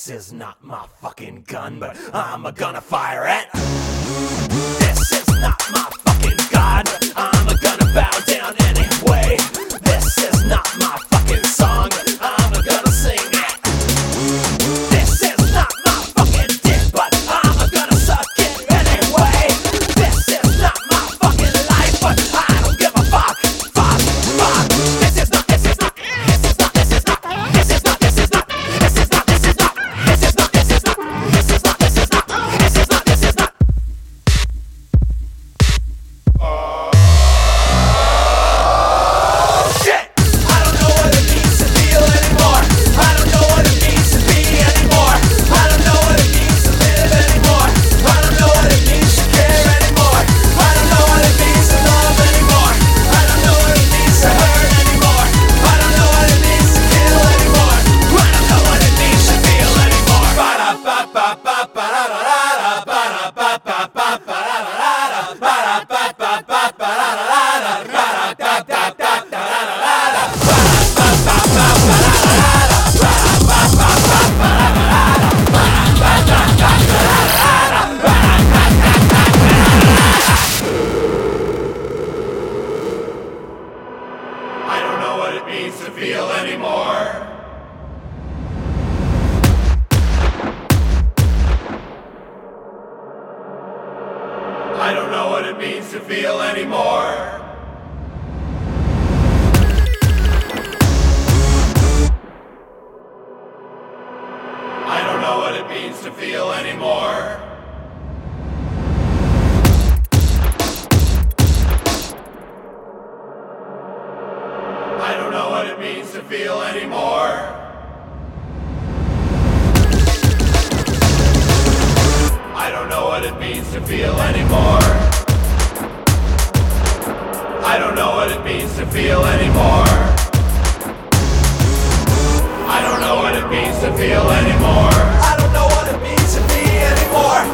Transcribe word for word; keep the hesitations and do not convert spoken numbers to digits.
This is not my fucking gun, but I'm gonna fire it. This is not my fucking god, but I'm gonna bow down anyway. This is not my fucking song, but I'm gonna sing it. This is not my fucking dick, but I'm gonna suck it anyway. This is not my fucking life, but I don't give a fuck. Fuck, fuck. This is not, this is not, this is not, this is not, this is not, this is not, this is not, this is not, this is not, this is not, this is not, this is not, this is not, this is not. I don't know what it means to feel anymore. I don't know what it means to feel anymore. I don't know what it means to feel anymore. I don't know what it means to feel anymore. I don't know what it means to feel anymore. I don't know what it means to feel anymore. I don't know what it means to feel anymore. I don't know what it means to be anymore.